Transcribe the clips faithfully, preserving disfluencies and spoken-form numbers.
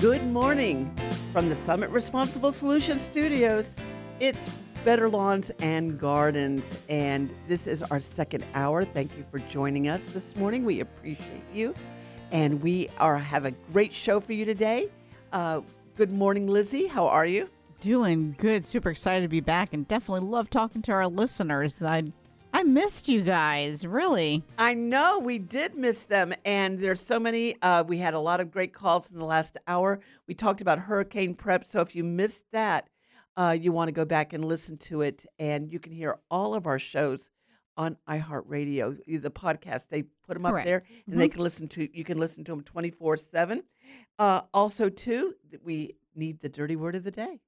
Good morning from the Summit Responsible Solutions Studios. It's Better Lawns and Gardens, and this is our second hour. Thank you for joining us this morning. We appreciate you, and we are have a great show for you today. Uh, good morning, Lizzie. How are you? Doing good. Super excited to be back, and definitely love talking to our listeners. I I missed you guys, really. I know we did miss them, and there's so many. Uh, we had a lot of great calls in the last hour. We talked about hurricane prep, so if you missed that, uh, you want to go back and listen to it, and you can hear all of our shows on iHeartRadio, the podcast. They put them Correct. up there, and Mm-hmm. they can listen to. You can listen to them twenty-four seven. Uh, also, too, we need the dirty word of the day.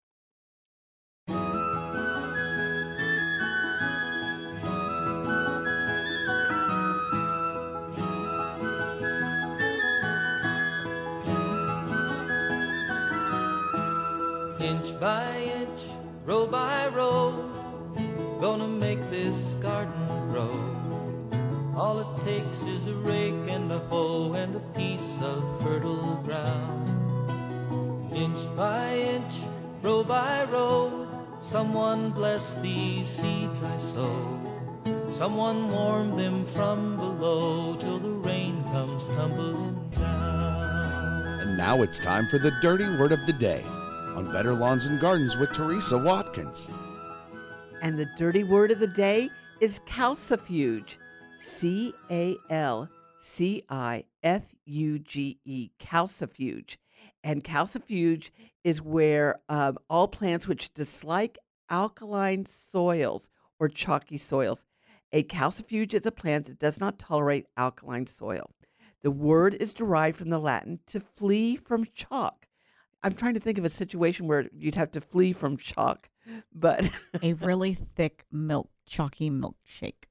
Inch by inch, row by row, gonna make this garden grow. All it takes is a rake and a hoe and a piece of fertile ground. Inch by inch, row by row, someone bless these seeds I sow. Someone warm them from below till the rain comes tumbling down. And now it's time for the dirty word of the day on Better Lawns and Gardens with Teresa Watkins. And the dirty word of the day is calcifuge. C A L C I F U G E, calcifuge. And calcifuge is where um, all plants which dislike alkaline soils or chalky soils. A calcifuge is a plant that does not tolerate alkaline soil. The word is derived from the Latin to flee from chalk. I'm trying to think of a situation where you'd have to flee from chalk, but A really thick milk, chalky milkshake.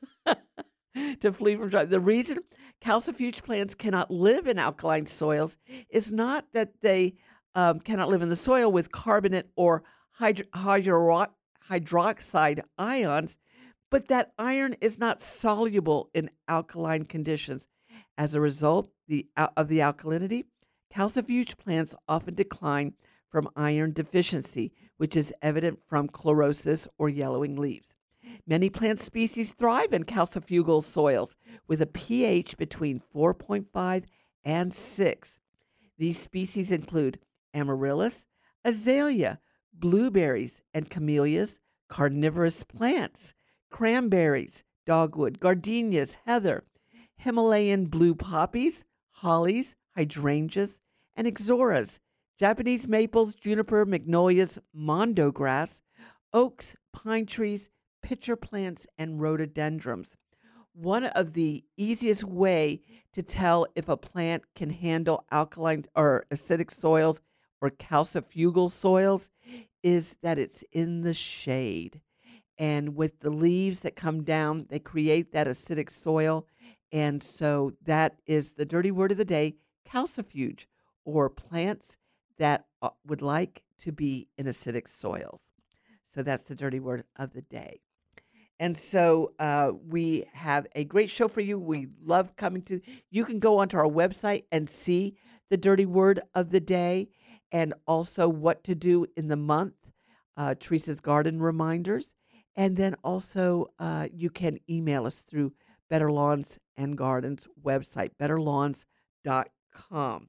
to flee from chalk. The reason calcifuge plants cannot live in alkaline soils is not that they um, cannot live in the soil with carbonate or hydro- hydro- hydroxide ions, but that iron is not soluble in alkaline conditions. As a result the, of the alkalinity, calcifuge plants often decline from iron deficiency, which is evident from chlorosis or yellowing leaves. Many plant species thrive in calcifugal soils with a pH between four point five and six. These species include amaryllis, azalea, blueberries and camellias, carnivorous plants, cranberries, dogwood, gardenias, heather, Himalayan blue poppies, hollies, hydrangeas, and ixoras, Japanese maples, juniper, magnolias, mondo grass, oaks, pine trees, pitcher plants, and rhododendrons. One of the easiest way to tell if a plant can handle alkaline or acidic soils or calcifugal soils is that it's in the shade. And with the leaves that come down, they create that acidic soil. And so that is the dirty word of the day, calcifuge, or plants that uh, would like to be in acidic soils. So that's the dirty word of the day. And so uh, we have a great show for you. We love coming to, you can go onto our website and see the dirty word of the day and also what to do in the month, uh, Teresa's Garden Reminders. And then also uh, you can email us through Better Lawns and Gardens website, better lawns dot com.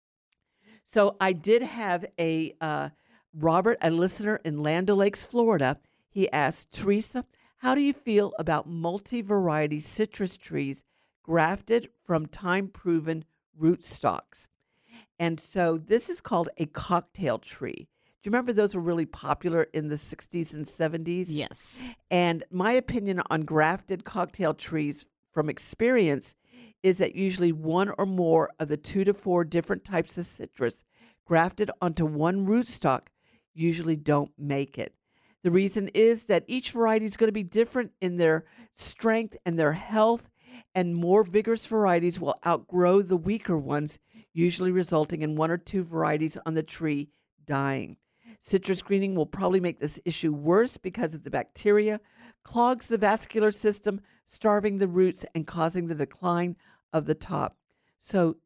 So I did have a uh, Robert, a listener in Land O'Lakes, Florida. He asked, Teresa, how do you feel about multi-variety citrus trees grafted from time-proven rootstocks? And so this is called a cocktail tree. Do you remember those were really popular in the sixties and seventies? Yes. And my opinion on grafted cocktail trees from experience is that usually one or more of the two to four different types of citrus grafted onto one rootstock usually don't make it. The reason is that each variety is going to be different in their strength and their health, and more vigorous varieties will outgrow the weaker ones, usually resulting in one or two varieties on the tree dying. Citrus greening will probably make this issue worse because of the bacteria, clogs the vascular system, starving the roots and causing the decline of the top. So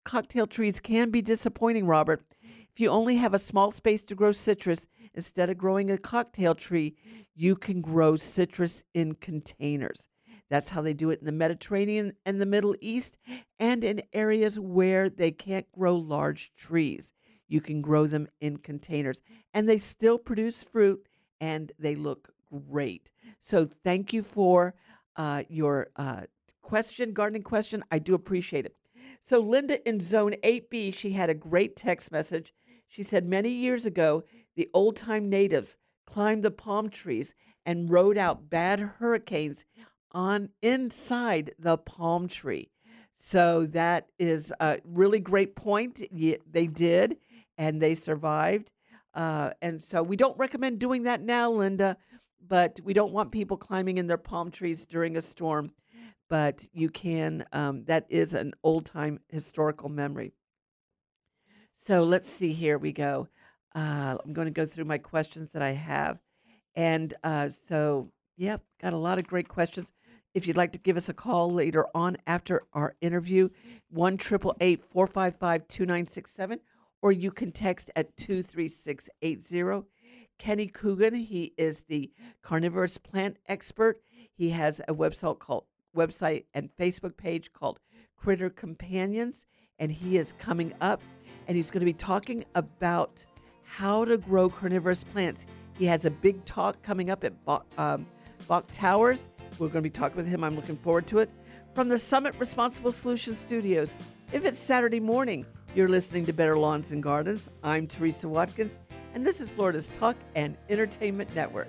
cocktail trees can be disappointing, Robert. If you only have a small space to grow citrus, instead of growing a cocktail tree, you can grow citrus in containers. That's how they do it in the Mediterranean and the Middle East, and in areas where they can't grow large trees. You can grow them in containers, and they still produce fruit, and they look great. So thank you for uh, your uh, question, gardening question. I do appreciate it. So Linda in Zone eight B, she had a great text message. She said many years ago, the old-time natives climbed the palm trees and rode out bad hurricanes on inside the palm tree. So that is a really great point. Yeah, they did, and they survived. Uh, and so we don't recommend doing that now, Linda, but we don't want people climbing in their palm trees during a storm. But you can, um, that is an old-time historical memory. So let's see, here we go. Uh, I'm going to go through my questions that I have. And uh, so, yep, got a lot of great questions. If you'd like to give us a call later on after our interview, one eight eight eight, four five five, two nine six seven, or you can text at two three six eight zero. Kenny Coogan, he is the carnivorous plant expert. He has a website called website and Facebook page called Critter Companions, and he is coming up, and he's going to be talking about how to grow carnivorous plants. He has a big talk coming up at Bach, um, Bach Towers. We're going to be talking with him. I'm looking forward to it. From the Summit Responsible Solutions Studios, if it's Saturday morning, you're listening to Better Lawns and Gardens. I'm Teresa Watkins, and this is Florida's Talk and Entertainment Network.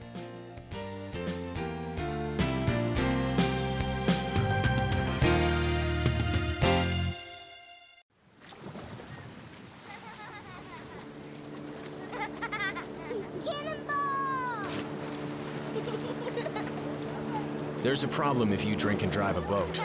There's a problem if you drink and drive a boat.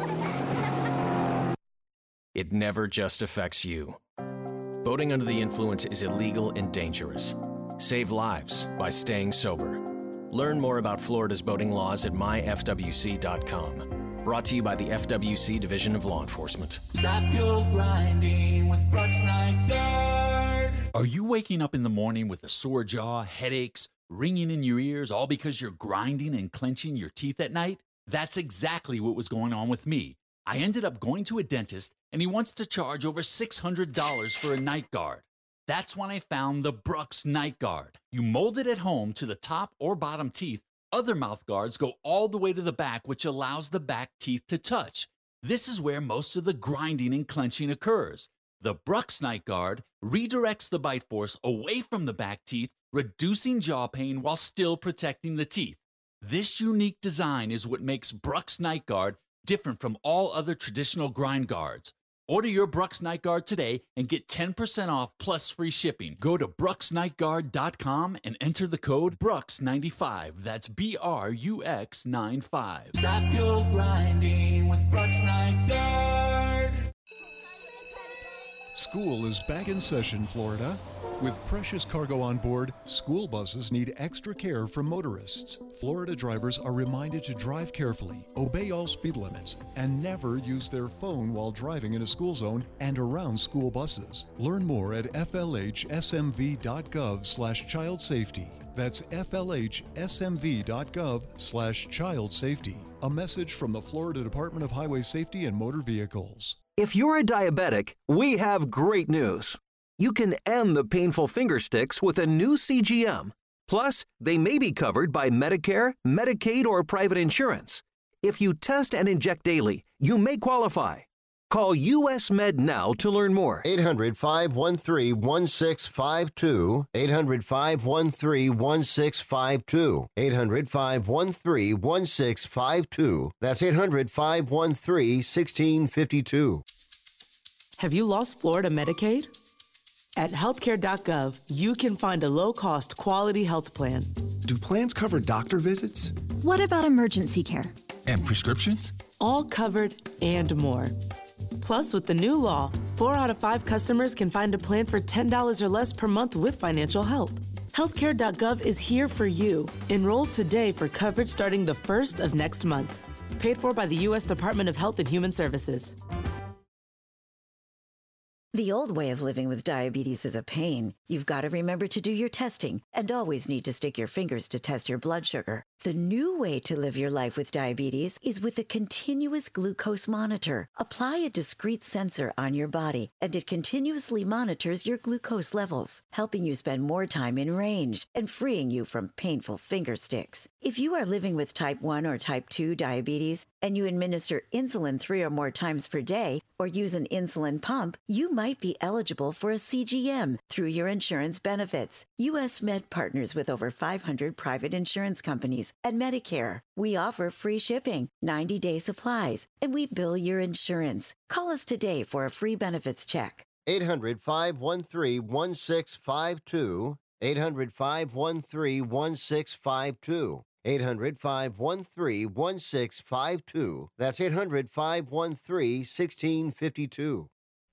It never just affects you. Boating under the influence is illegal and dangerous. Save lives by staying sober. Learn more about Florida's boating laws at my f w c dot com. Brought to you by the F W C Division of Law Enforcement. Stop your grinding with Brooks Night Guard. Are you waking up in the morning with a sore jaw, headaches, ringing in your ears, all because you're grinding and clenching your teeth at night? That's exactly what was going on with me. I ended up going to a dentist, and he wants to charge over six hundred dollars for a night guard. That's when I found the Brooks Night Guard. You mold it at home to the top or bottom teeth. Other mouth guards go all the way to the back, which allows the back teeth to touch. This is where most of the grinding and clenching occurs. The Brooks Night Guard redirects the bite force away from the back teeth, reducing jaw pain while still protecting the teeth. This unique design is what makes Brooks Night Guard different from all other traditional grind guards. Order your Brooks Night Guard today and get ten percent off plus free shipping. Go to brooks night guard dot com and enter the code Brooks ninety-five. That's B R U X ninety-five. Stop your grinding with Brooks Night Guard. School is back in session, Florida. With precious cargo on board, school buses need extra care from motorists. Florida drivers are reminded to drive carefully, obey all speed limits, and never use their phone while driving in a school zone and around school buses. Learn more at f l h s m v dot gov slash child safety. That's f l h s m v dot gov slash child safety. A message from the Florida Department of Highway Safety and Motor Vehicles. If you're a diabetic, we have great news. You can end the painful finger sticks with a new C G M. Plus, they may be covered by Medicare, Medicaid, or private insurance. If you test and inject daily, you may qualify. Call U S Med now to learn more. eight hundred, five one three, one six five two. eight hundred, five one three, one six five two. eight hundred, five one three, one six five two. That's eight hundred, five one three, one six five two. Have you lost Florida Medicaid? At healthcare dot gov, you can find a low-cost, quality health plan. Do plans cover doctor visits? What about emergency care? And prescriptions? All covered and more. Plus, with the new law, four out of five customers can find a plan for ten dollars or less per month with financial help. healthcare dot gov is here for you. Enroll today for coverage starting the first of next month. Paid for by the U S Department of Health and Human Services. The old way of living with diabetes is a pain. You've got to remember to do your testing and always need to stick your fingers to test your blood sugar. The new way to live your life with diabetes is with a continuous glucose monitor. Apply a discrete sensor on your body, and it continuously monitors your glucose levels, helping you spend more time in range and freeing you from painful finger sticks. If you are living with type one or type two diabetes and you administer insulin three or more times per day or use an insulin pump, you might be eligible for a C G M through your insurance benefits. U S Med partners with over five hundred private insurance companies and Medicare. We offer free shipping, ninety-day supplies, and we bill your insurance. Call us today for a free benefits check. eight hundred, five one three, one six five two. eight hundred, five one three, one six five two. eight hundred, five one three, one six five two. That's eight hundred, five one three, one six five two.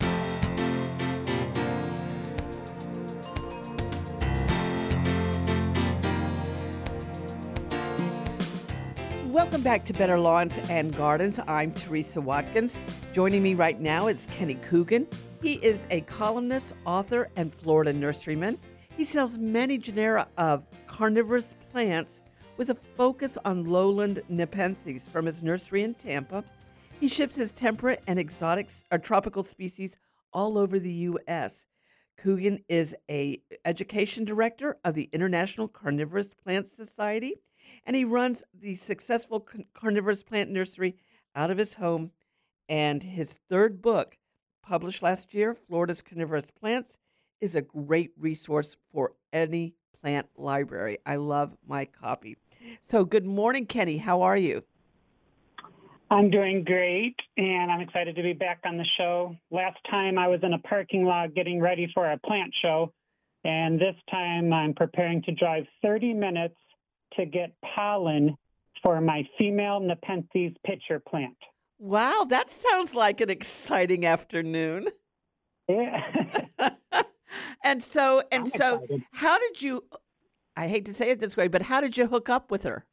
Welcome back to Better Lawns and Gardens. I'm Teresa Watkins. Joining me right now is Kenny Coogan. He is a columnist, author, and Florida nurseryman. He sells many genera of carnivorous plants with a focus on lowland nepenthes from his nursery in Tampa. He ships his temperate and exotic or tropical species all over the U S Coogan is a education director of the International Carnivorous Plant Society, and he runs the successful carnivorous plant nursery out of his home. And his third book, published last year, Florida's Carnivorous Plants, is a great resource for any plant library. I love my copy. So good morning, Kenny. How are you? I'm doing great, and I'm excited to be back on the show. Last time I was in a parking lot getting ready for a plant show, and this time I'm preparing to drive thirty minutes to get pollen for my female Nepenthes pitcher plant. Wow, that sounds like an exciting afternoon. Yeah. and so, and I'm so, excited. How did you? I hate to say it this way, but how did you hook up with her?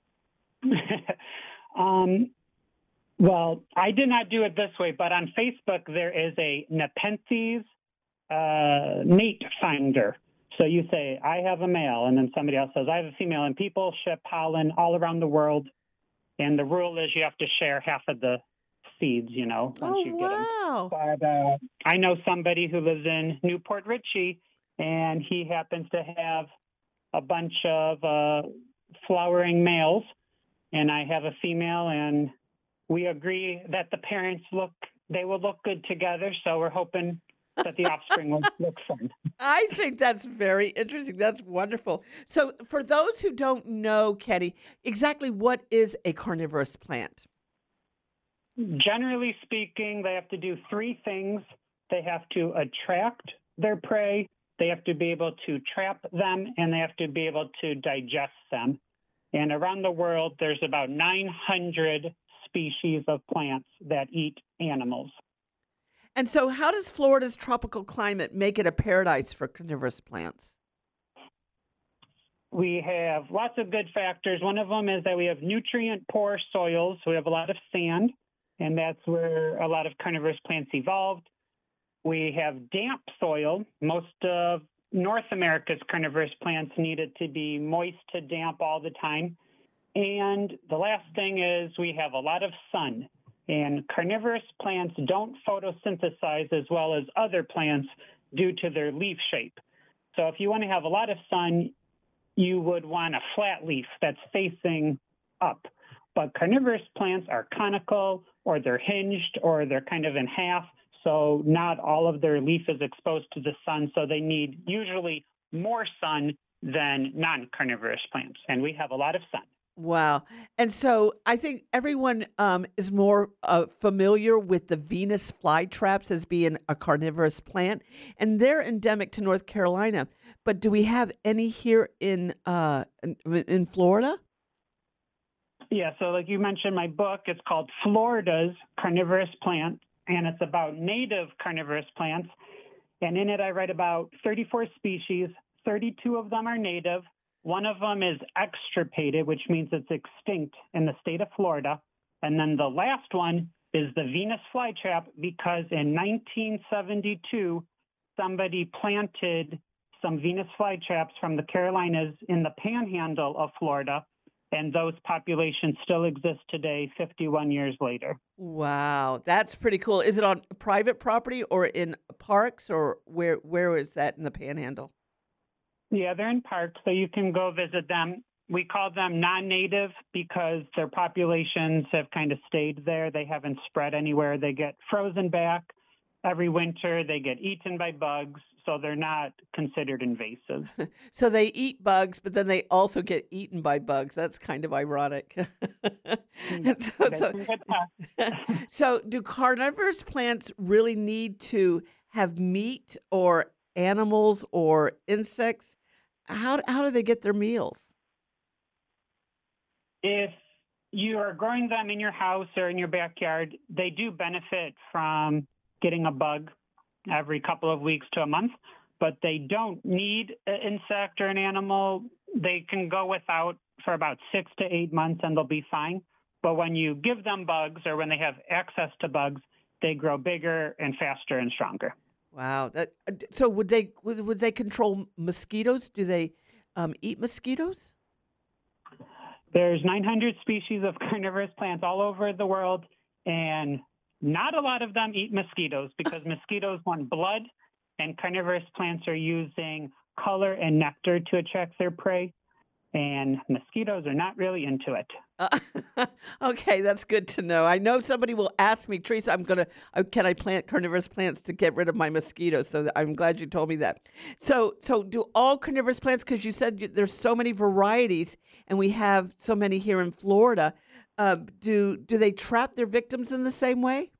um, well, I did not do it this way, but on Facebook there is a Nepenthes uh, mate finder. So you say, I have a male, and then somebody else says, I have a female, and people ship pollen all around the world. And the rule is you have to share half of the seeds, you know, once oh, you get wow. them. But uh, I know somebody who lives in Newport Richey, and he happens to have a bunch of uh, flowering males, and I have a female, and we agree that the parents look, they will look good together, so we're hoping that the offspring will look fun. I think that's very interesting. That's wonderful. So for those who don't know, Kenny, exactly what is a carnivorous plant? Generally speaking, they have to do three things. They have to attract their prey, they have to be able to trap them, and they have to be able to digest them. And around the world, there's about nine hundred species of plants that eat animals. And so how does Florida's tropical climate make it a paradise for carnivorous plants? We have lots of good factors. One of them is that we have nutrient-poor soils. We have a lot of sand, and that's where a lot of carnivorous plants evolved. We have damp soil. Most of North America's carnivorous plants needed to be moist to damp all the time. And the last thing is we have a lot of sun. And carnivorous plants don't photosynthesize as well as other plants due to their leaf shape. So if you want to have a lot of sun, you would want a flat leaf that's facing up. But carnivorous plants are conical, or they're hinged, or they're kind of in half. So not all of their leaf is exposed to the sun. So they need usually more sun than non-carnivorous plants. And we have a lot of sun. Wow. And so I think everyone um, is more uh, familiar with the Venus flytraps as being a carnivorous plant, and they're endemic to North Carolina. But do we have any here in uh, in, in Florida? Yeah, so like you mentioned, my book is called Florida's Carnivorous Plant, and it's about native carnivorous plants. And in it, I write about thirty-four species. thirty-two of them are native. One of them is extirpated, which means it's extinct in the state of Florida. And then the last one is the Venus flytrap, because in nineteen seventy-two, somebody planted some Venus flytraps from the Carolinas in the panhandle of Florida, and those populations still exist today, fifty-one years later. Wow, that's pretty cool. Is it on private property or in parks, or where where is that in the Panhandle? Yeah, they're in parks, so you can go visit them. We call them non-native because their populations have kind of stayed there. They haven't spread anywhere. They get frozen back every winter. They get eaten by bugs, so they're not considered invasive. So they eat bugs, but then they also get eaten by bugs. That's kind of ironic. so, so, so do carnivorous plants really need to have meat or animals or insects? How, how do they get their meals? If you are growing them in your house or in your backyard, they do benefit from getting a bug every couple of weeks to a month, but they don't need an insect or an animal. They can go without for about six to eight months and they'll be fine. But when you give them bugs or when they have access to bugs, they grow bigger and faster and stronger. Wow. That, so would they would, would they control mosquitoes? Do they um, eat mosquitoes? There's nine hundred species of carnivorous plants all over the world, and not a lot of them eat mosquitoes because mosquitoes want blood, and carnivorous plants are using color and nectar to attract their prey, and mosquitoes are not really into it. Uh, okay, that's good to know. I know somebody will ask me, Teresa, I'm gonna, uh, can I plant carnivorous plants to get rid of my mosquitoes? So that, I'm glad you told me that. So, so do all carnivorous plants? Because you said you, there's so many varieties, and we have so many here in Florida. Uh, do do they trap their victims in the same way?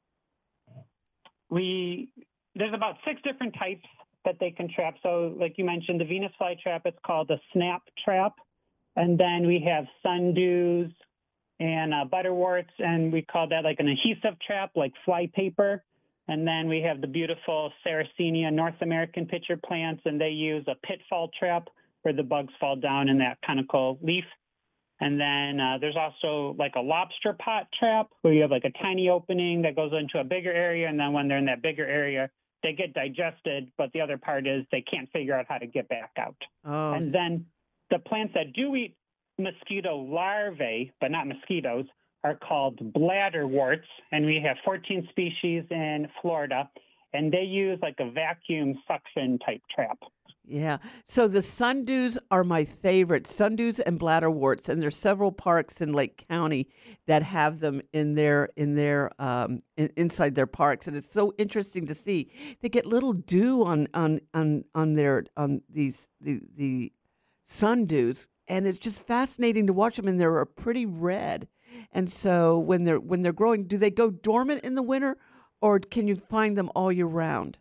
We there's about six different types that they can trap. So, like you mentioned, the Venus flytrap, it's called a snap trap. And then we have sundews and uh, butterworts, and we call that like an adhesive trap, like fly paper. And then we have the beautiful Sarracenia North American pitcher plants, and they use a pitfall trap where the bugs fall down in that conical leaf. And then uh, there's also like a lobster pot trap where you have like a tiny opening that goes into a bigger area, and then when they're in that bigger area, they get digested, but the other part is they can't figure out how to get back out. Oh. And then the plants that do eat mosquito larvae, but not mosquitoes, are called bladderworts, and we have fourteen species in Florida, and they use like a vacuum suction type trap. Yeah. So the sundews are my favorite, sundews and bladderworts, and there's several parks in Lake County that have them in their in their um, in, inside their parks, and it's so interesting to see. They get little dew on on on on their on these the the sundews, and it's just fascinating to watch them, and they're pretty red. And so when they're when they're growing, do they go dormant in the winter, or can you find them all year round?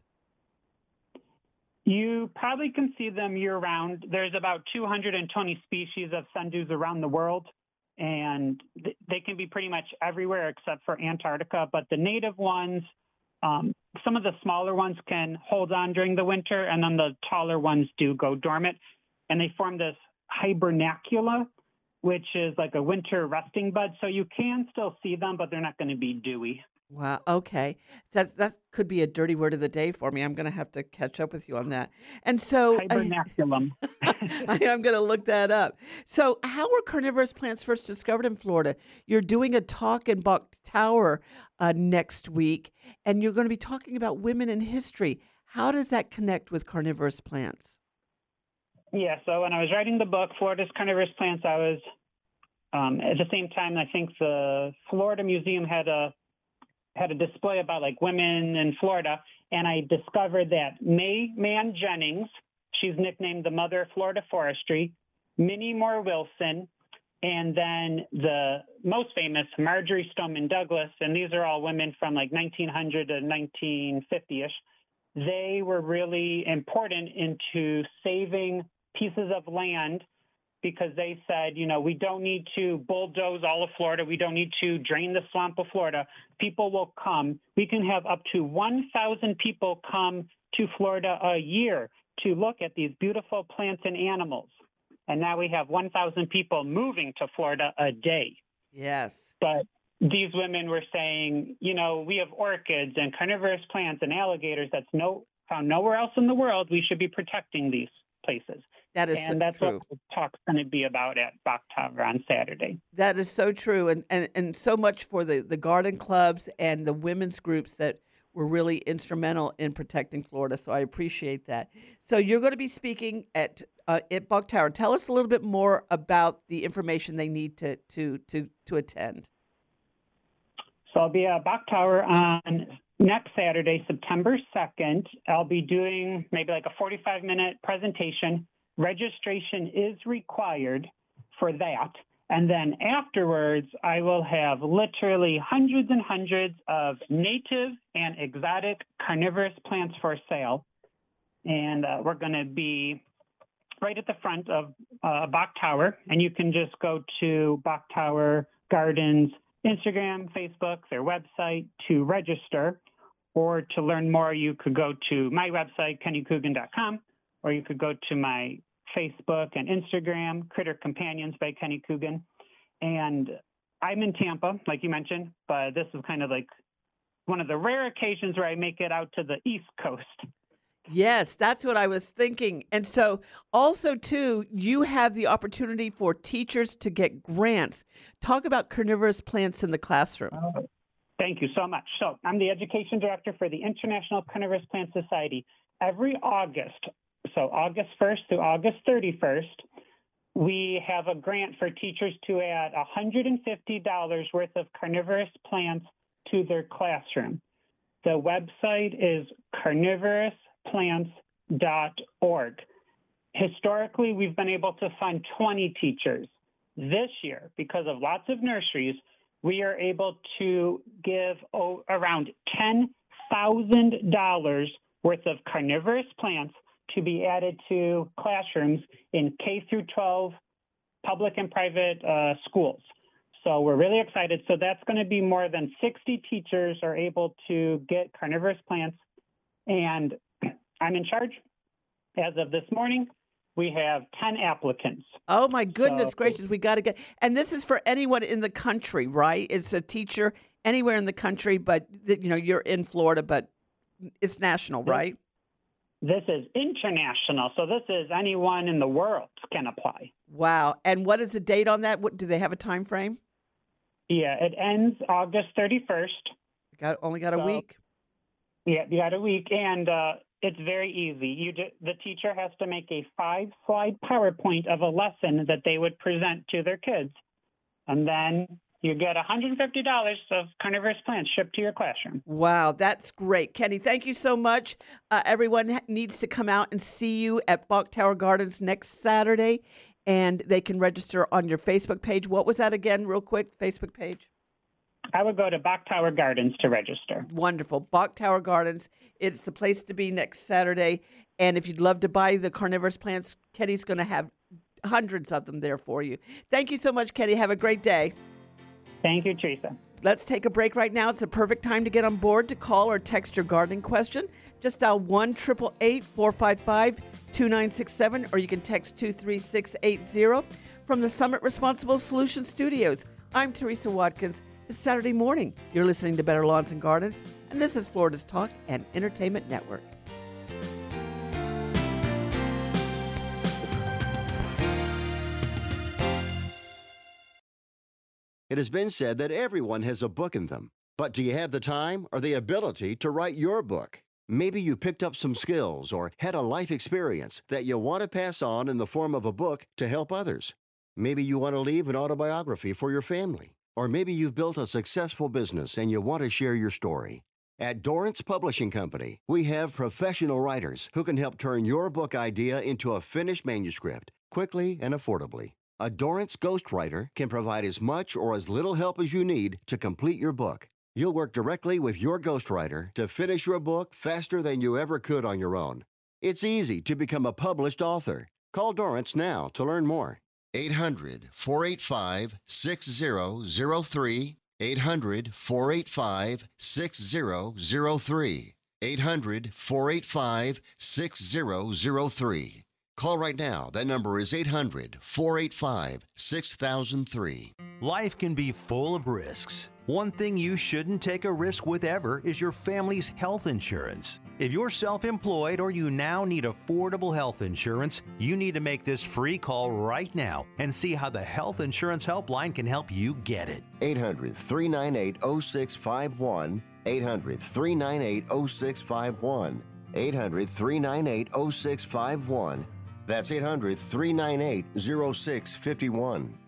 You probably can see them year-round. There's about two hundred twenty species of sundews around the world, and th- they can be pretty much everywhere except for Antarctica. But the native ones, um, some of the smaller ones can hold on during the winter, and then the taller ones do go dormant. And they form this hibernacula, which is like a winter resting bud. So you can still see them, but they're not going to be dewy. Wow. Okay. That that could be a dirty word of the day for me. I'm going to have to catch up with you on that. And so hibernaculum. I, I'm going to look that up. So how were carnivorous plants first discovered in Florida? You're doing a talk in Bok Tower uh, next week, and you're going to be talking about women in history. How does that connect with carnivorous plants? Yeah. So when I was writing the book, Florida's Carnivorous Plants, I was um, at the same time, I think the Florida Museum had a had a display about like women in Florida, and I discovered that Mae Mann Jennings, she's nicknamed the mother of Florida forestry, Minnie Moore Wilson, and then the most famous Marjorie Stoneman Douglas, and these are all women from like nineteen hundred to nineteen fifty-ish. They were really important into saving pieces of land because they said, you know, we don't need to bulldoze all of Florida. We don't need to drain the swamp of Florida. People will come. We can have up to one thousand people come to Florida a year to look at these beautiful plants and animals. And now we have one thousand people moving to Florida a day. Yes. But these women were saying, you know, we have orchids and carnivorous plants and alligators that's no found nowhere else in the world. We should be protecting these places. That is and so that's true. what the talk's going to be about at Bach Tower on Saturday. That is so true, and, and, and so much for the, the garden clubs and the women's groups that were really instrumental in protecting Florida, so I appreciate that. So you're going to be speaking at uh, at Bach Tower. Tell us a little bit more about the information they need to to to, to attend. So I'll be at Bach Tower on next Saturday, September second. I'll be doing maybe like a forty-five minute presentation. Registration is required for that. And then afterwards, I will have literally hundreds and hundreds of native and exotic carnivorous plants for sale. And uh, we're going to be right at the front of uh, Bach Tower. And you can just go to Bach Tower Gardens Instagram, Facebook, their website to register. Or to learn more, you could go to my website, kenny coogan dot com, or you could go to my Facebook and Instagram, Critter Companions by Kenny Coogan. And I'm in Tampa, like you mentioned, but this is kind of like one of the rare occasions where I make it out to the East Coast. Yes, that's what I was thinking. And so also, too, you have the opportunity for teachers to get grants. Talk about carnivorous plants in the classroom. Oh, thank you so much. So I'm the education director for the International Carnivorous Plant Society. Every August, so August first through August thirty-first, we have a grant for teachers to add one hundred fifty dollars worth of carnivorous plants to their classroom. The website is carnivorous plants dot org. Historically, we've been able to fund twenty teachers. This year, because of lots of nurseries, we are able to give oh, around ten thousand dollars worth of carnivorous plants to be added to classrooms in K through twelve public and private uh, schools. So we're really excited. So that's going to be more than sixty teachers are able to get carnivorous plants. And I'm in charge. As of this morning, we have ten applicants. Oh, my goodness So- gracious. We got to get, and this is for anyone in the country, right? It's a teacher anywhere in the country, but, you know, you're in Florida, but it's national, right? This is international. So this is anyone in the world can apply. Wow. And what is the date on that? What, do they have a time frame? Yeah, it ends August thirty-first. Got only got a So- week. Yeah, you got a week, and uh, it's very easy. You do, the teacher has to make a five-slide PowerPoint of a lesson that they would present to their kids, and then you get one hundred fifty dollars of carnivorous plants shipped to your classroom. Wow, that's great. Kenny, thank you so much. Uh, everyone ha- needs to come out and see you at Bach Tower Gardens next Saturday, and they can register on your Facebook page. What was that again, real quick, Facebook page? I would go to Bach Tower Gardens to register. Wonderful. Bach Tower Gardens. It's the place to be next Saturday. And if you'd love to buy the carnivorous plants, Kenny's going to have hundreds of them there for you. Thank you so much, Kenny. Have a great day. Thank you, Teresa. Let's take a break right now. It's the perfect time to get on board to call or text your gardening question. Just dial one eight eight eight, four five five, two nine six seven, or you can text two three six eight zero. From the Summit Responsible Solutions Studios, I'm Teresa Watkins. It's Saturday morning. You're listening to Better Lawns and Gardens, and this is Florida's Talk and Entertainment Network. It has been said that everyone has a book in them. But do you have the time or the ability to write your book? Maybe you picked up some skills or had a life experience that you want to pass on in the form of a book to help others. Maybe you want to leave an autobiography for your family. Or maybe you've built a successful business and you want to share your story. At Dorrance Publishing Company, we have professional writers who can help turn your book idea into a finished manuscript quickly and affordably. A Dorrance ghostwriter can provide as much or as little help as you need to complete your book. You'll work directly with your ghostwriter to finish your book faster than you ever could on your own. It's easy to become a published author. Call Dorrance now to learn more. eight hundred, four eight five, six zero zero three. eight hundred, four eight five, six zero zero three. eight hundred, four eight five, six zero zero three. Call right now. That number is eight hundred, four eight five, six thousand three. Life can be full of risks. One thing you shouldn't take a risk with ever is your family's health insurance. If you're self-employed or you now need affordable health insurance, you need to make this free call right now and see how the Health Insurance Helpline can help you get it. eight hundred, three nine eight, oh six five one. eight hundred, three nine eight, oh six five one. eight hundred, three nine eight, oh six five one. That's eight hundred, three nine eight, oh six five one.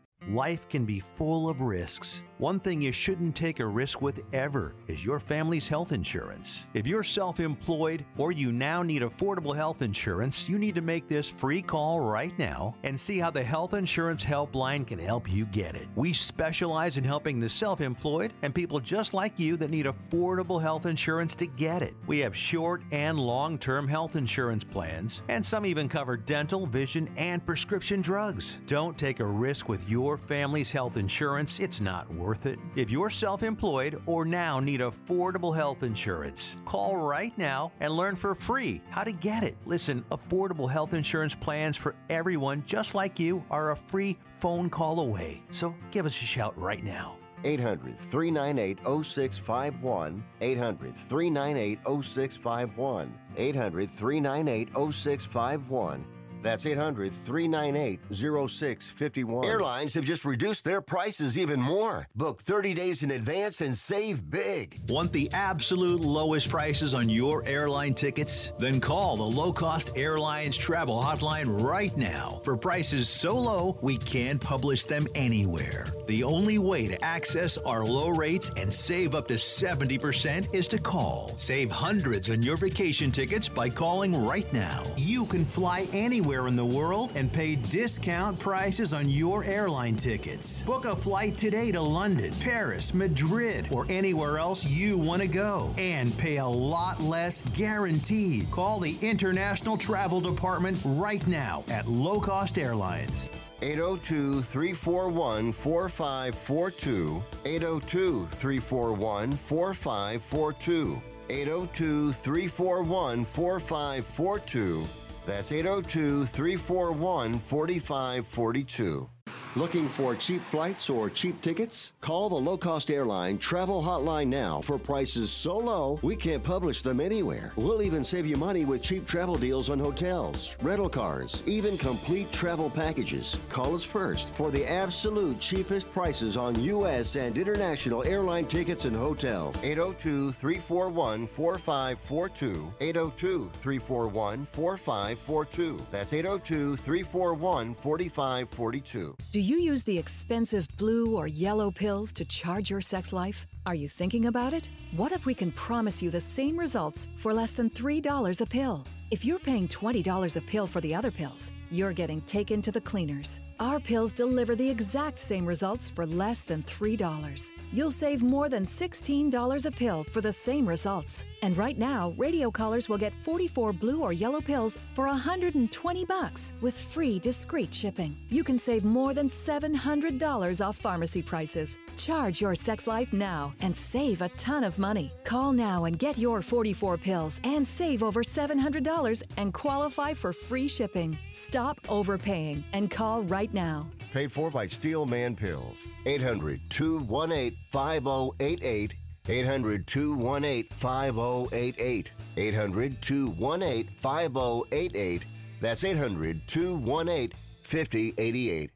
Life can be full of risks. One thing you shouldn't take a risk with ever is your family's health insurance. If you're self-employed or you now need affordable health insurance, you need to make this free call right now and see how the Health Insurance Helpline can help you get it. We specialize in helping the self-employed and people just like you that need affordable health insurance to get it. We have short and long-term health insurance plans, and some even cover dental, vision, and prescription drugs. Don't take a risk with your family's health insurance. It's not worth it. If you're self-employed or now need affordable health insurance, call right now and learn for free how to get it. Listen, affordable health insurance plans for everyone just like you are a free phone call away. So give us a shout right now. eight hundred, three nine eight, oh six five one. eight hundred, three nine eight, oh six five one. eight hundred, three nine eight, oh six five one. That's eight hundred, three nine eight, oh six five one. Airlines have just reduced their prices even more. Book thirty days in advance and save big. Want the absolute lowest prices on your airline tickets? Then call the Low Cost Airlines Travel Hotline right now. For prices so low, we can't publish them anywhere. The only way to access our low rates and save up to seventy percent is to call. Save hundreds on your vacation tickets by calling right now. You can fly anywhere in the world and pay discount prices on your airline tickets. Book a flight today to London, Paris, Madrid, or anywhere else you want to go and pay a lot less guaranteed. Call the International Travel Department right now at Low Cost Airlines. eight oh two, three four one, four five four two. eight oh two, three four one, four five four two. eight oh two, three four one, four five four two. That's eight oh two, three four one, four five four two. Looking for cheap flights or cheap tickets? Call the Low Cost Airline Travel Hotline now for prices so low we can't publish them anywhere. We'll even save you money with cheap travel deals on hotels, rental cars, even complete travel packages. Call us first for the absolute cheapest prices on U S and international airline tickets and hotels. eight oh two, three four one, four five four two. eight oh two, three four one, four five four two. That's eight oh two, three four one, four five four two. Do you use the expensive blue or yellow pills to charge your sex life? Are you thinking about it? What if we can promise you the same results for less than three dollars a pill? If you're paying twenty dollars a pill for the other pills, you're getting taken to the cleaners. Our pills deliver the exact same results for less than three dollars. You'll save more than sixteen dollars a pill for the same results. And right now, radio callers will get forty-four blue or yellow pills for one hundred twenty bucks with free discreet shipping. You can save more than seven hundred dollars off pharmacy prices. Charge your sex life now and save a ton of money. Call now and get your forty-four pills and save over seven hundred dollars and qualify for free shipping. Stop overpaying and call right now. Paid for by Steelman Pills. eight hundred, two one eight, five oh eight eight. eight hundred, two one eight, five oh eight eight. eight hundred, two one eight, five oh eight eight. That's eight hundred, two one eight, five oh eight eight.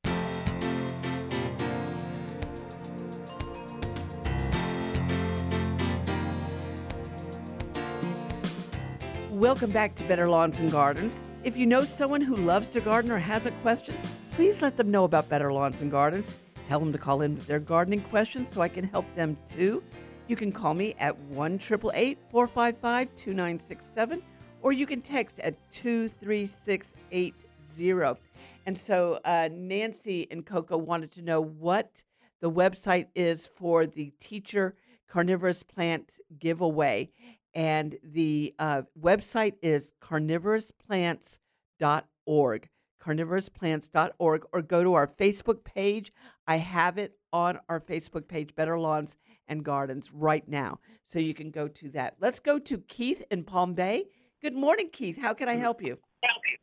Welcome back to Better Lawns and Gardens. If you know someone who loves to garden or has a question, please let them know about Better Lawns and Gardens. Tell them to call in with their gardening questions so I can help them too. You can call me at one eight eight eight, four five five, two nine six seven, or you can text at two three six eight zero. And so uh, Nancy and Coco wanted to know what the website is for the Teacher Carnivorous Plant Giveaway. And the uh, website is carnivorous plants dot org, carnivorous plants dot org, or go to our Facebook page. I have it on our Facebook page, Better Lawns and Gardens, right now. So you can go to that. Let's go to Keith in Palm Bay. Good morning, Keith. How can I help you?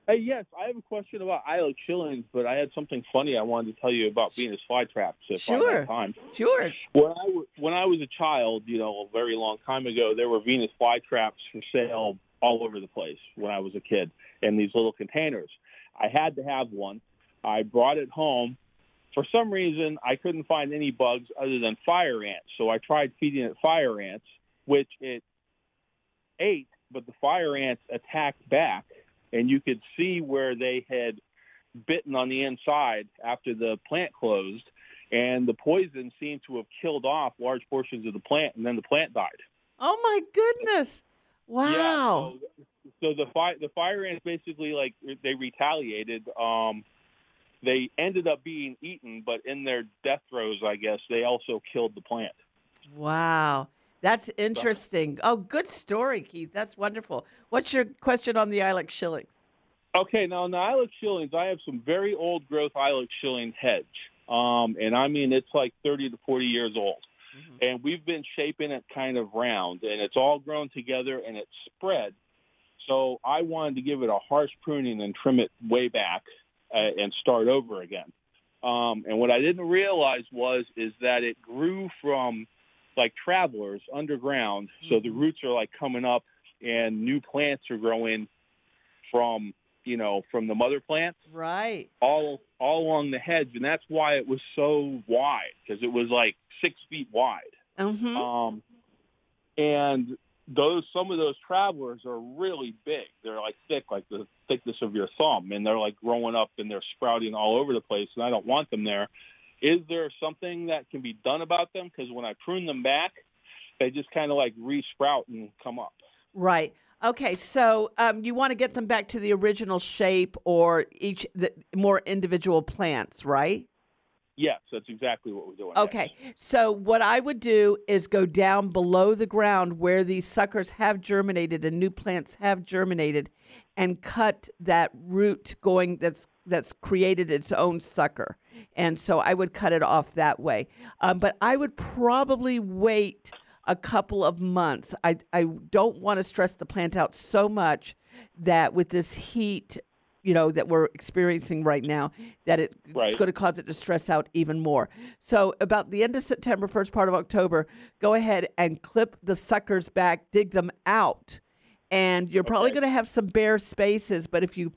Hey, yes, I have a question about Isle shillings, but I had something funny I wanted to tell you about Venus flytraps. If I Sure. have time. Sure. When I, w- when I was a child, you know, a very long time ago, there were Venus flytraps for sale all over the place when I was a kid in these little containers. I had to have one. I brought it home. For some reason, I couldn't find any bugs other than fire ants, so I tried feeding it fire ants, which it ate, but the fire ants attacked back, and you could see where they had bitten on the inside after the plant closed, and the poison seemed to have killed off large portions of the plant, and then the plant died. Oh my goodness! Wow. Yeah, so, so the fire the fire ants basically like they retaliated. Um, they ended up being eaten, but in their death throes, I guess they also killed the plant. Wow. That's interesting. Oh, good story, Keith. That's wonderful. What's your question on the Ilex shillings? Okay, now in the Ilex shillings, I have some very old growth Ilex shilling hedge. Um, and I mean, it's like thirty to forty years old. Mm-hmm. And we've been shaping it kind of round, and it's all grown together and it's spread. So I wanted to give it a harsh pruning and trim it way back uh, and start over again. Um, and what I didn't realize was is that it grew from like travelers underground. Mm-hmm. So the roots are like coming up and new plants are growing from, you know, from the mother plant. Right. All, all along the hedge. And that's why it was so wide, because it was like six feet wide. Mm-hmm. Um, and those, some of those travelers are really big. They're like thick, like the thickness of your thumb, and they're like growing up and they're sprouting all over the place. And I don't want them there. Is there something that can be done about them? Because when I prune them back, they just kind of like re-sprout and come up. Right. Okay. So um, you want to get them back to the original shape or each the more individual plants, right? Yes, that's exactly what we're doing. Okay. So what I would do is go down below the ground where these suckers have germinated and new plants have germinated and cut that root going that's that's created its own sucker. And so I would cut it off that way. Um, but I would probably wait a couple of months. I, I don't want to stress the plant out so much that with this heat, you know, that we're experiencing right now, that it, right. it's going to cause it to stress out even more. So about the end of September, first part of October, go ahead and clip the suckers back, dig them out. And you're probably Okay. going to have some bare spaces, but if you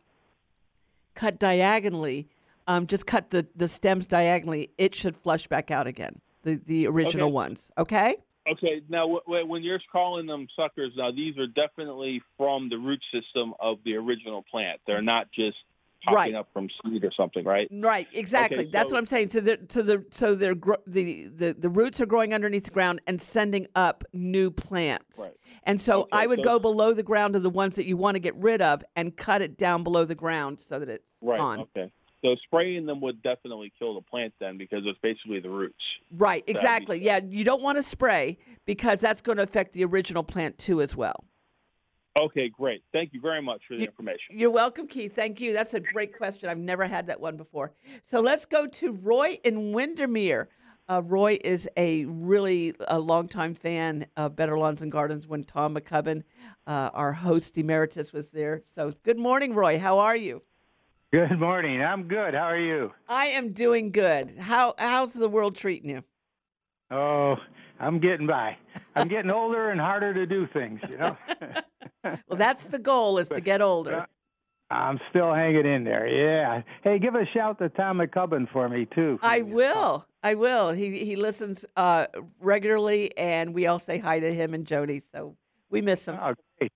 cut diagonally, um, just cut the, the stems diagonally, it should flush back out again, the, the original Okay. ones. Okay? Okay, now w- w- when you're calling them suckers, now these are definitely from the root system of the original plant. They're not just popping Right. up from seed or something, right? Right, exactly. Okay, That's so- what I'm saying. So the so the so they're gro- the, the the roots are growing underneath the ground and sending up new plants. Right. And so Okay, I would so- go below the ground to the ones that you want to get rid of and cut it down below the ground so that it's Right. gone. Okay. So spraying them would definitely kill the plant then, because it's basically the roots. Right, That'd be- exactly. Yeah, you don't want to spray because that's going to affect the original plant too as well. Okay, great. Thank you very much for the information. You're welcome, Keith. Thank you. That's a great question. I've never had that one before. So let's go to Roy in Windermere. Uh, Roy is a really a longtime fan of Better Lawns and Gardens when Tom McCubbin, uh, our host emeritus, was there. So good morning, Roy. How are you? Good morning. I'm good. How are you? I am doing good. How How's the world treating you? Oh, I'm getting by. I'm getting older and harder to do things, you know. Well, that's the goal, is to get older. I'm still hanging in there. Yeah. Hey, give a shout to Tom McCubbin for me too. I will. I will. He he listens uh, regularly, and we all say hi to him and Jody, so we miss him. Oh, great.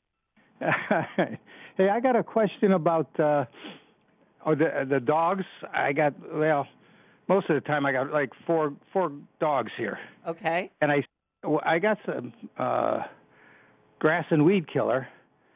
Hey, I got a question about uh, oh the the dogs. I got well, most of the time I got like four four dogs here, Okay. and I I got some uh, grass and weed killer.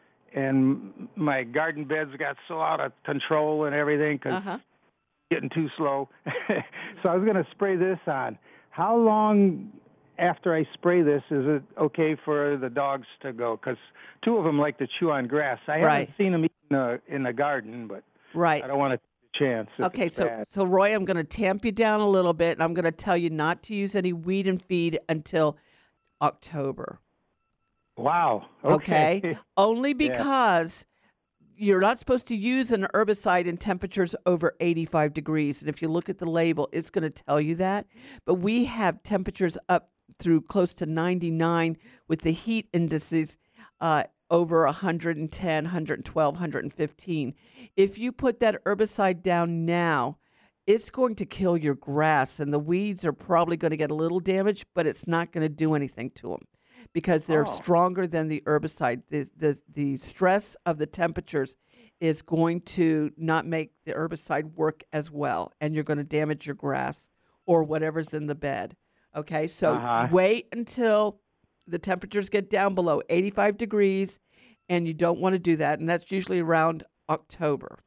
And my garden beds got so out of control and everything because Uh-huh. getting too slow. So I was going to spray this on. How long after I spray this is it okay for the dogs to go? Because two of them like to chew on grass. I Right. haven't seen them eat in the, in the garden, but Right. I don't want to take a chance. if Okay, it's so bad. so Roy, I'm going to tamp you down a little bit, and I'm going to tell you not to use any weed and feed until October. Wow. Okay. Okay. Only Yeah. because you're not supposed to use an herbicide in temperatures over eighty-five degrees. And if you look at the label, it's going to tell you that. But we have temperatures up through close to ninety-nine with the heat indices uh, over one hundred ten, one hundred twelve, one hundred fifteen. If you put that herbicide down now, it's going to kill your grass, and the weeds are probably going to get a little damaged, but it's not going to do anything to them because they're Oh. stronger than the herbicide. The, the, the stress of the temperatures is going to not make the herbicide work as well, and you're going to damage your grass or whatever's in the bed. Okay, so Uh-huh. wait until the temperatures get down below eighty-five degrees, and you don't want to do that, and that's usually around October.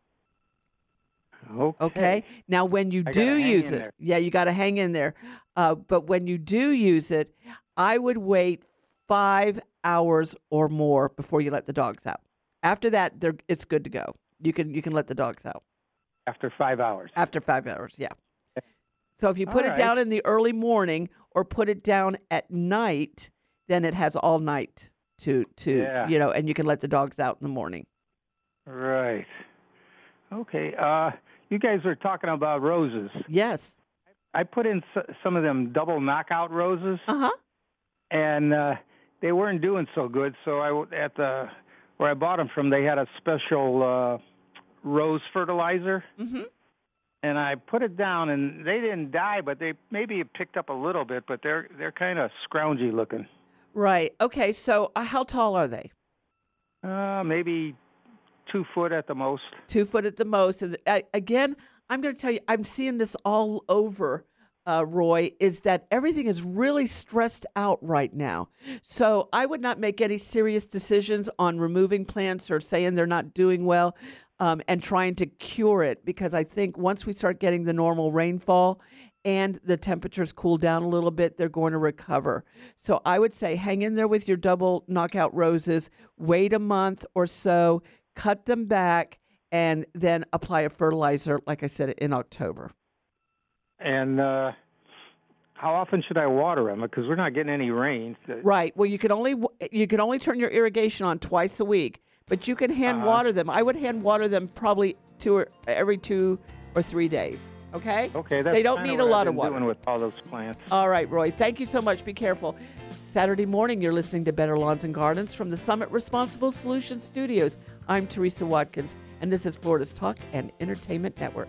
Okay. Okay. Now, when you I do gotta hang use in it, there. yeah, you got to hang in there. Uh, but when you do use it, I would wait five hours or more before you let the dogs out. After that, they're, it's good to go. You can you can let the dogs out After five hours. after five hours. Yeah. So if you put All it down right. in the early morning or put it down at night, then it has all night to to Yeah. you know, and you can let the dogs out in the morning. Right. Okay. Uh, you guys were talking about roses. Yes. I put in s- some of them double knockout roses. Uh huh. And uh, they weren't doing so good. So I w- at the where I bought them from, they had a special uh, rose fertilizer. Mm-hmm. And I put it down, and they didn't die, but they maybe it picked up a little bit. But they're they're kind of scroungy looking. Right. Okay. So uh, how tall are they? Uh, maybe two foot at the most. Two foot at the most. And uh, again, I'm going to tell you, I'm seeing this all over, uh, Roy, is that everything is really stressed out right now. So I would not make any serious decisions on removing plants or saying they're not doing well um, and trying to cure it, because I think once we start getting the normal rainfall and the temperatures cool down a little bit, they're going to recover. So I would say hang in there with your double knockout roses, wait a month or so, cut them back, and then apply a fertilizer, like I said, in October. And uh, how often should I water them? Because we're not getting any rain. Right. Well, you can only you can only turn your irrigation on twice a week, but you can hand Uh-huh. water them. I would hand water them probably two or every two or three days. Okay. Okay, that's they don't kinda need a what lot I've of been water. doing with all those plants. All right, Roy. Thank you so much. Be careful. Saturday morning, you're listening to Better Lawns and Gardens from the Summit Responsible Solutions Studios. I'm Teresa Watkins, and this is Florida's Talk and Entertainment Network.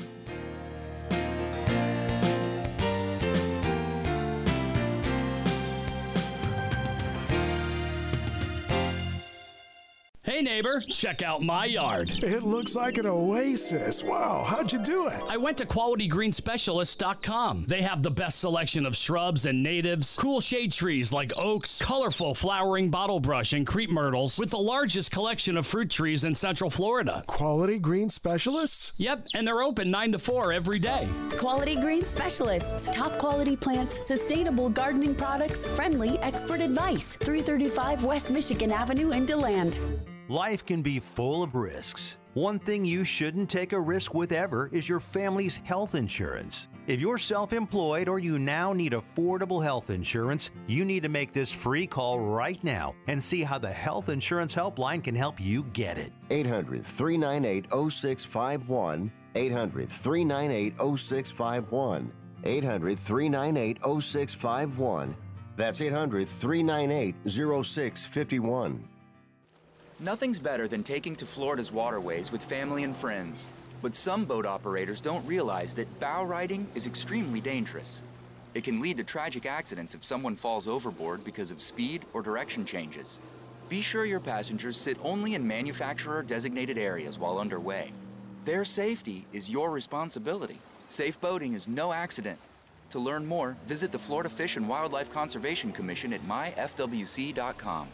Hey neighbor, check out my yard. It looks like an oasis. Wow, how'd you do it? I went to quality green specialists dot com. They have the best selection of shrubs and natives, cool shade trees like oaks, colorful flowering bottlebrush and crepe myrtles, with the largest collection of fruit trees in Central Florida. Quality green specialists? Yep, and they're open nine to four every day. Quality Green Specialists. Top quality plants, sustainable gardening products, friendly expert advice. three thirty-five West Michigan Avenue in DeLand. Life can be full of risks. One thing you shouldn't take a risk with ever is your family's health insurance. If you're self-employed or you now need affordable health insurance, you need to make this free call right now and see how the Health Insurance Helpline can help you get it. eight hundred, three nine eight, oh six five one. eight hundred, three nine eight, oh six five one. eight hundred, three nine eight, oh six five one. That's eight hundred, three nine eight, oh six five one. Nothing's better than taking to Florida's waterways with family and friends. But some boat operators don't realize that bow riding is extremely dangerous. It can lead to tragic accidents if someone falls overboard because of speed or direction changes. Be sure your passengers sit only in manufacturer-designated areas while underway. Their safety is your responsibility. Safe boating is no accident. To learn more, visit the Florida Fish and Wildlife Conservation Commission at my f w c dot com.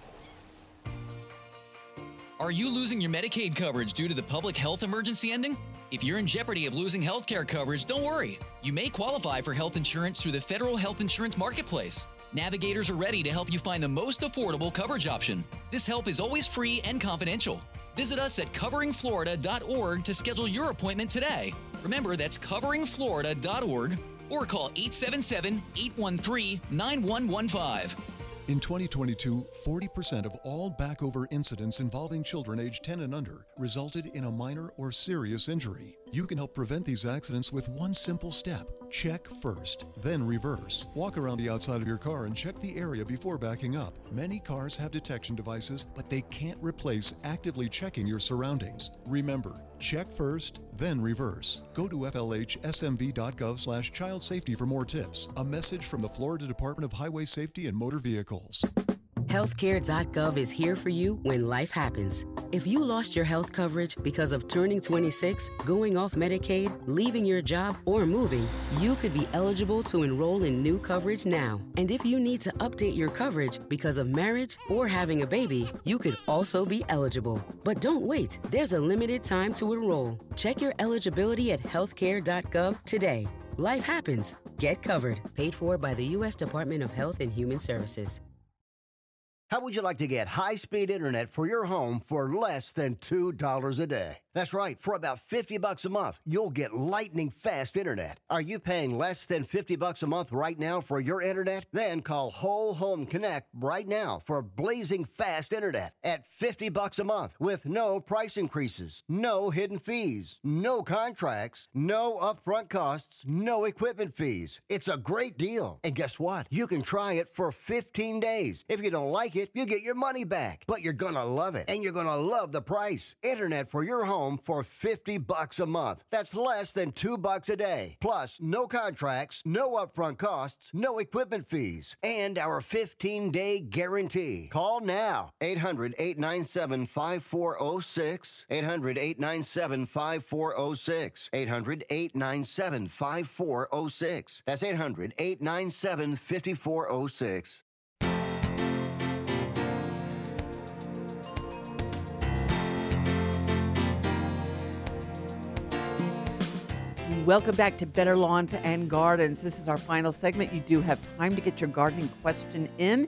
Are you losing your Medicaid coverage due to the public health emergency ending? If you're in jeopardy of losing health care coverage, don't worry. You may qualify for health insurance through the Federal Health Insurance Marketplace. Navigators are ready to help you find the most affordable coverage option. This help is always free and confidential. Visit us at covering florida dot org to schedule your appointment today. Remember, that's covering florida dot org or call eight seven seven, eight one three, nine one one five. In twenty twenty-two, forty percent of all backover incidents involving children aged ten and under resulted in a minor or serious injury. You can help prevent these accidents with one simple step. Check first, then reverse. Walk around the outside of your car and check the area before backing up. Many cars have detection devices, but they can't replace actively checking your surroundings. Remember, check first, then reverse. Go to F L H S M V dot gov slash child safety for more tips. A message from the Florida Department of Highway Safety and Motor Vehicles. healthcare dot gov is here for you when life happens. If you lost your health coverage because of turning twenty-six, going off Medicaid, leaving your job, or moving, you could be eligible to enroll in new coverage now. And if you need to update your coverage because of marriage or having a baby, you could also be eligible. But don't wait. There's a limited time to enroll. Check your eligibility at healthcare dot gov today. Life happens. Get covered. Paid for by the U S Department of Health and Human Services. How would you like to get high-speed internet for your home for less than two dollars a day? That's right. For about fifty bucks a month, you'll get lightning-fast internet. Are you paying less than fifty bucks a month right now for your internet? Then call Whole Home Connect right now for blazing fast internet at fifty bucks a month with no price increases, no hidden fees, no contracts, no upfront costs, no equipment fees. It's a great deal. And guess what? You can try it for fifteen days. If you don't like it, you get your money back. But you're gonna love it, and you're gonna love the price. Internet for your home for fifty bucks a month. That's less than two bucks a day. Plus, no contracts, no upfront costs, no equipment fees, and our fifteen-day guarantee. Call now. eight hundred, eight nine seven, five four zero six. eight hundred, eight nine seven, five four zero six. eight hundred, eight nine seven, five four zero six. That's eight hundred, eight nine seven, five four zero six. Welcome back to Better Lawns and Gardens. This is our final segment. You do have time to get your gardening question in.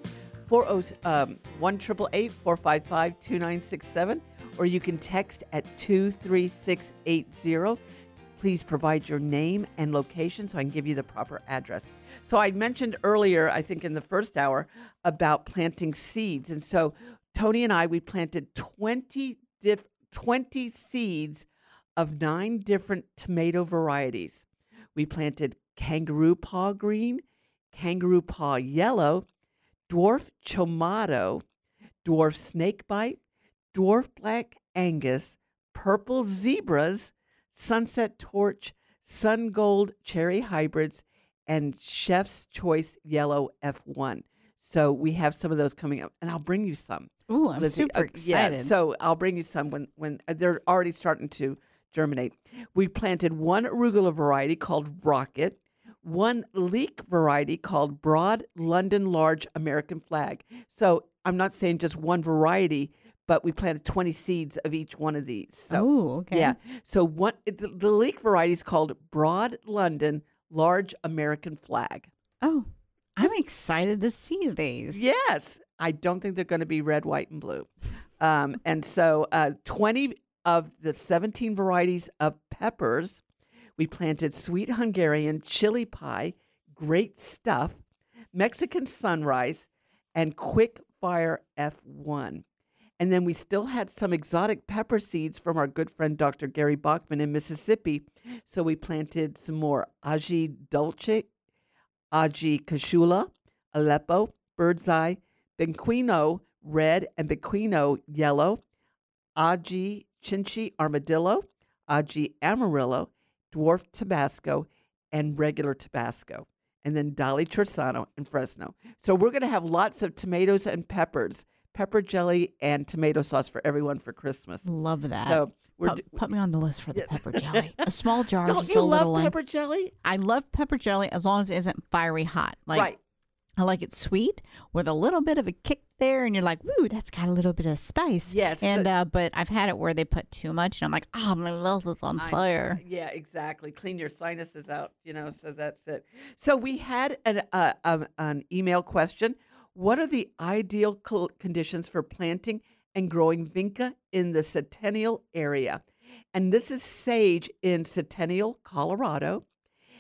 one eight eight eight, four five five, two nine six seven, or you can text at two three six eight zero. Please provide your name and location so I can give you the proper address. So I mentioned earlier, I think in the first hour, about planting seeds. And so Tony and I, we planted twenty, diff, twenty seeds of nine different tomato varieties. We planted kangaroo paw green, kangaroo paw yellow, dwarf chomato, dwarf snakebite, dwarf black Angus, purple zebras, sunset torch, sun gold cherry hybrids, and chef's choice yellow F one. So we have some of those coming up, and I'll bring you some. Ooh, I'm Lizzie, super uh, excited. Yeah, so I'll bring you some when, when uh, they're already starting to germinate. We planted one arugula variety called Rocket, one leek variety called Broad London Large American Flag. So I'm not saying just one variety, but we planted twenty seeds of each one of these. So, oh, okay. Yeah. So what the, the leek variety is called Broad London Large American Flag. Oh, I'm excited to see these. Yes. I don't think they're going to be red, white, and blue. Um, and so uh, twenty of the seventeen varieties of peppers. We planted sweet Hungarian, chili pie, great stuff, Mexican sunrise, and quick fire F one. And then we still had some exotic pepper seeds from our good friend Doctor Gary Bachman in Mississippi. So we planted some more Aji Dulce, Aji Cachula, Aleppo, Bird's Eye, Benquino red and Benquino yellow, Aji Chinchi Armadillo, Aji Amarillo, Dwarf Tabasco, and regular Tabasco, and then Dolly Chorzano and Fresno. So we're going to have lots of tomatoes and peppers, pepper jelly and tomato sauce for everyone for Christmas. Love that. So we're put, d- put me on the list for the pepper jelly. A small jar. Don't just you a love little one. pepper jelly? I love pepper jelly as long as it isn't fiery hot. Like, right. I like it sweet with a little bit of a kick there, and you're like, "Woo, that's got a little bit of spice." Yes, and the- uh, but I've had it where they put too much, and I'm like, "Oh, my mouth is on I- fire." Yeah, exactly. Clean your sinuses out, you know, so that's it. So we had an, uh, um, an email question. What are the ideal col- conditions for planting and growing vinca in the Centennial area? And this is sage in Centennial, Colorado.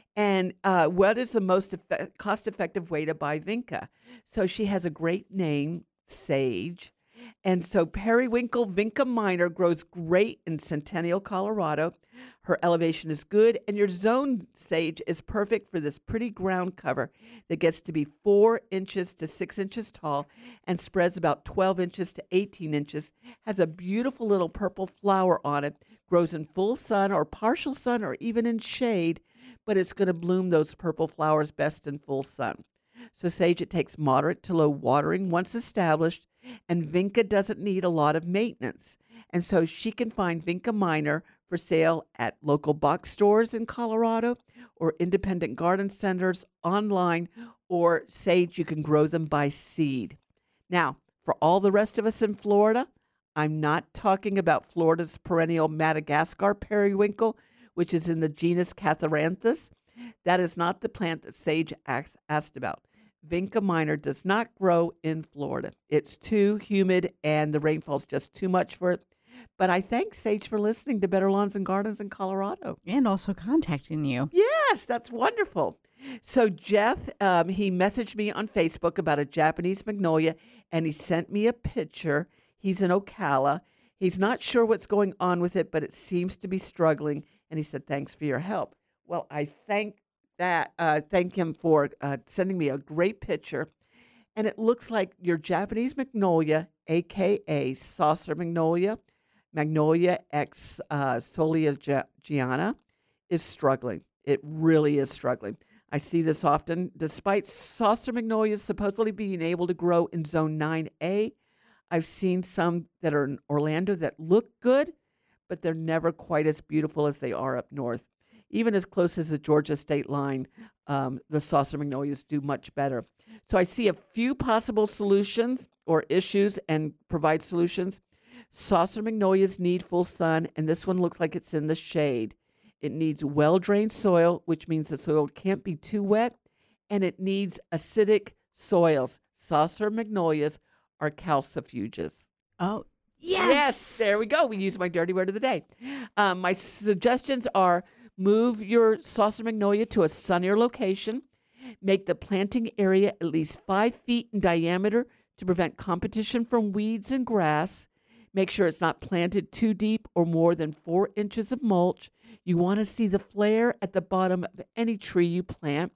And uh, what is the most effect- cost-effective way to buy Vinca? So she has a great name, Sage. And so periwinkle Vinca minor grows great in Centennial, Colorado. Her elevation is good, and your zone sage is perfect for this pretty ground cover that gets to be four inches to six inches tall and spreads about twelve inches to eighteen inches, has a beautiful little purple flower on it, grows in full sun or partial sun or even in shade, but it's going to bloom those purple flowers best in full sun. So sage, it takes moderate to low watering once established, and Vinca doesn't need a lot of maintenance. And so she can find Vinca minor for sale at local box stores in Colorado or independent garden centers online, or sage, you can grow them by seed. Now, for all the rest of us in Florida, I'm not talking about Florida's perennial Madagascar periwinkle, which is in the genus Catharanthus. That is not the plant that Sage asked about. Vinca minor does not grow in Florida. It's too humid and the rainfall's just too much for it. But I thank Sage for listening to Better Lawns and Gardens in Colorado. And also contacting you. Yes, that's wonderful. So Jeff, um, he messaged me on Facebook about a Japanese magnolia, and he sent me a picture. He's in Ocala. He's not sure what's going on with it, but it seems to be struggling. And he said, thanks for your help. Well, I thank that. Uh, thank him for uh, sending me a great picture. And it looks like your Japanese magnolia, a k a saucer magnolia, Magnolia ex uh, Soleagiana, is struggling. It really is struggling. I see this often. Despite saucer magnolias supposedly being able to grow in zone nine A, I've seen some that are in Orlando that look good, but they're never quite as beautiful as they are up north. Even as close as the Georgia state line, um, the saucer magnolias do much better. So I see a few possible solutions or issues and provide solutions. Saucer magnolias need full sun, and this one looks like it's in the shade. It needs well-drained soil, which means the soil can't be too wet, and it needs acidic soils. Saucer magnolias are calcifuges. Oh, yes! Yes, there we go. We use my dirty word of the day. Um, my suggestions are move your saucer magnolia to a sunnier location. Make the planting area at least five feet in diameter to prevent competition from weeds and grass. Make sure it's not planted too deep or more than four inches of mulch. You want to see the flare at the bottom of any tree you plant.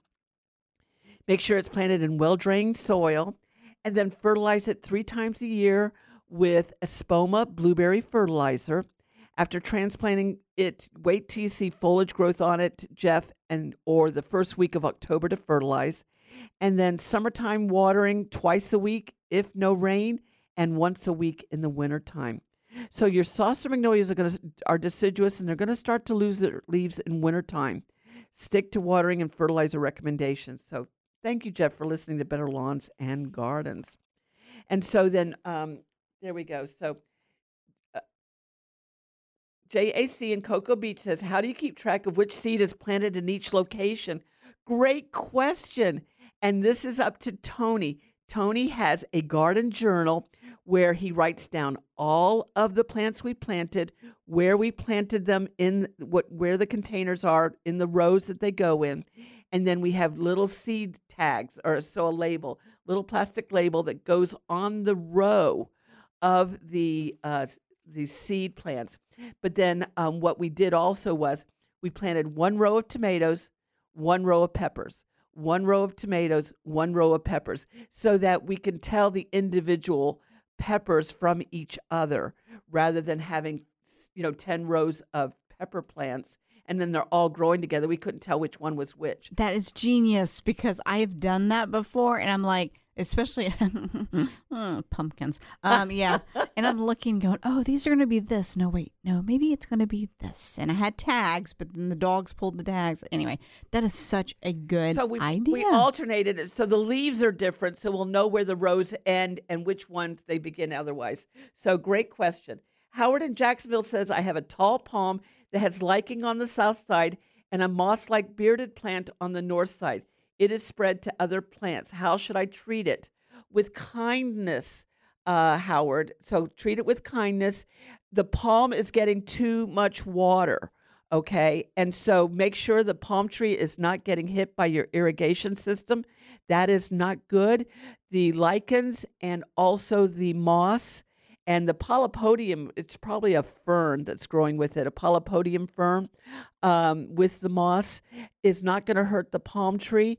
Make sure it's planted in well-drained soil, and then fertilize it three times a year with Espoma blueberry fertilizer. After transplanting it, wait till you see foliage growth on it, Jeff, and or the first week of October to fertilize. And then summertime watering twice a week if no rain, and once a week in the wintertime. So your saucer magnolias are going to are deciduous, and they're going to start to lose their leaves in wintertime. Stick to watering and fertilizer recommendations. So thank you, Jeff, for listening to Better Lawns and Gardens. And so then, um, there we go. So uh, J A C in Cocoa Beach says, how do you keep track of which seed is planted in each location? Great question. And this is up to Tony. Tony has a garden journal where he writes down all of the plants we planted, where we planted them, in what where the containers are, in the rows that they go in. And then we have little seed tags, or so a label, little plastic label that goes on the row of the uh, the seed plants. But then um, what we did also was we planted one row of tomatoes, one row of peppers. One row of tomatoes, one row of peppers, so that we can tell the individual peppers from each other, rather than having, you know, ten rows of pepper plants and then they're all growing together. We couldn't tell which one was which. That is genius, because I've done that before, and I'm like, especially oh, pumpkins. Um, yeah. And I'm looking, going, oh, these are going to be this. No, wait, no, maybe it's going to be this. And I had tags, but then the dogs pulled the tags. Anyway, that is such a good so we, idea. We alternated it. So the leaves are different, so we'll know where the rows end and which ones they begin otherwise. So great question. Howard in Jacksonville says, I have a tall palm that has lichen on the south side and a moss-like bearded plant on the north side. It is spread to other plants. How should I treat it? With kindness, uh, Howard. So treat it with kindness. The palm is getting too much water. Okay, and so make sure the palm tree is not getting hit by your irrigation system. That is not good. The lichens and also the moss and the polypodium, it's probably a fern that's growing with it, a polypodium fern um, with the moss is not going to hurt the palm tree,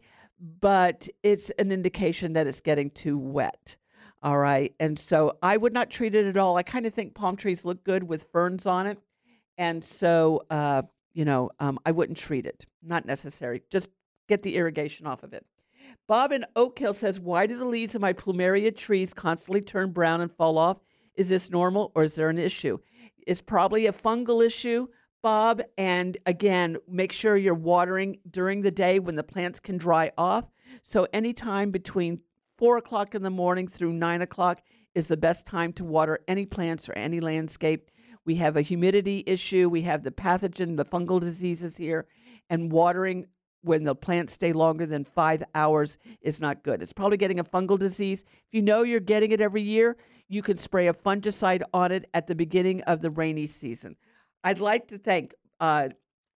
but it's an indication that it's getting too wet. All right, and so I would not treat it at all. I kind of think palm trees look good with ferns on it. And so, uh, you know, um, I wouldn't treat it. Not necessary. Just get the irrigation off of it. Bob in Oak Hill says, why do the leaves of my plumeria trees constantly turn brown and fall off? Is this normal or is there an issue? It's probably a fungal issue, Bob. And again, make sure you're watering during the day when the plants can dry off. So anytime between four o'clock in the morning through nine o'clock is the best time to water any plants or any landscape. We have a humidity issue. We have the pathogen, the fungal diseases here, and watering when the plants stay longer than five hours is not good. It's probably getting a fungal disease. If you know you're getting it every year, you can spray a fungicide on it at the beginning of the rainy season. I'd like to thank uh,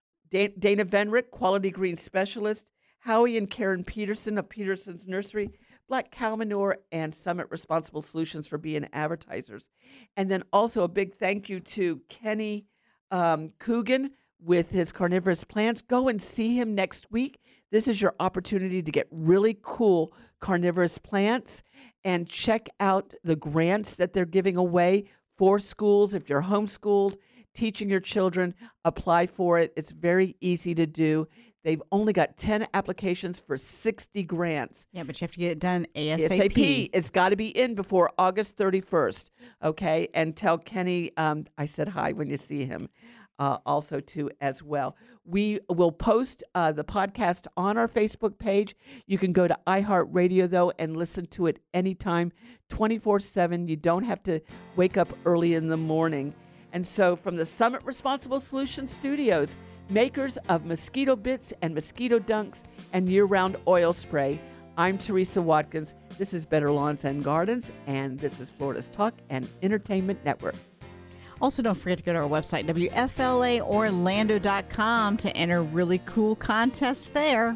Dana Venrick, Quality Green Specialist, Howie and Karen Peterson of Peterson's Nursery, Black Cow Manure, and Summit Responsible Solutions for being advertisers. And then also a big thank you to Kenny um, Coogan with his carnivorous plants. Go and see him next week. This is your opportunity to get really cool carnivorous plants and check out the grants that they're giving away for schools. If you're homeschooled, teaching your children, apply for it. It's very easy to do. They've only got ten applications for sixty grants. Yeah, but you have to get it done ASAP. ASAP. It's got to be in before August thirty-first, okay? And tell Kenny um, I said hi when you see him uh, also, too, as well. We will post uh, the podcast on our Facebook page. You can go to iHeartRadio, though, and listen to it anytime, twenty-four seven. You don't have to wake up early in the morning. And so from the Summit Responsible Solutions Studios, makers of mosquito bits and mosquito dunks and year-round oil spray, I'm Teresa Watkins. This is Better Lawns and Gardens, and this is Florida's Talk and Entertainment Network. Also, don't forget to go to our website, W F L A Orlando dot com, to enter really cool contests there.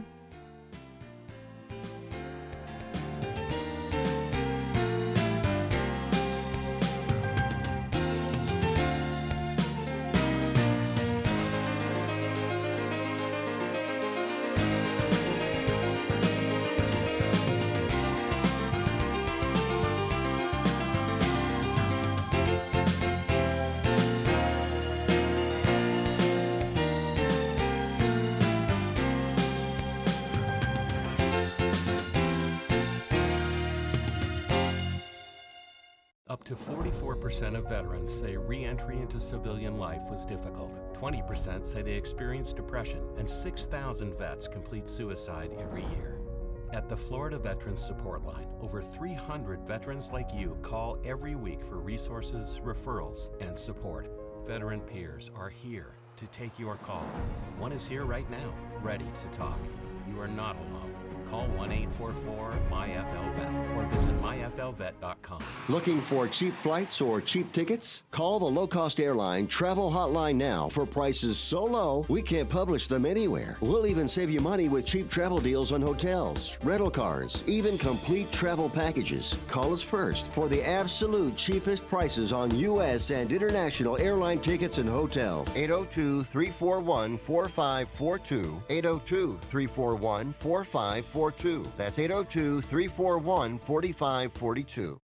Up to forty-four percent of veterans say re-entry into civilian life was difficult. twenty percent say they experienced depression, and six thousand vets complete suicide every year. At the Florida Veterans Support Line, over three hundred veterans like you call every week for resources, referrals, and support. Veteran peers are here to take your call. One is here right now, ready to talk. You are not alone. Call one eight four four M Y F L vet or visit my f l vet dot com. Looking for cheap flights or cheap tickets? Call the low-cost airline travel hotline now for prices so low we can't publish them anywhere. We'll even save you money with cheap travel deals on hotels, rental cars, even complete travel packages. Call us first for the absolute cheapest prices on U S and international airline tickets and hotels. eight oh two, three four one, four five four two. eight oh two, three four one, four five four two. That's eight oh two, three four one, four five four two.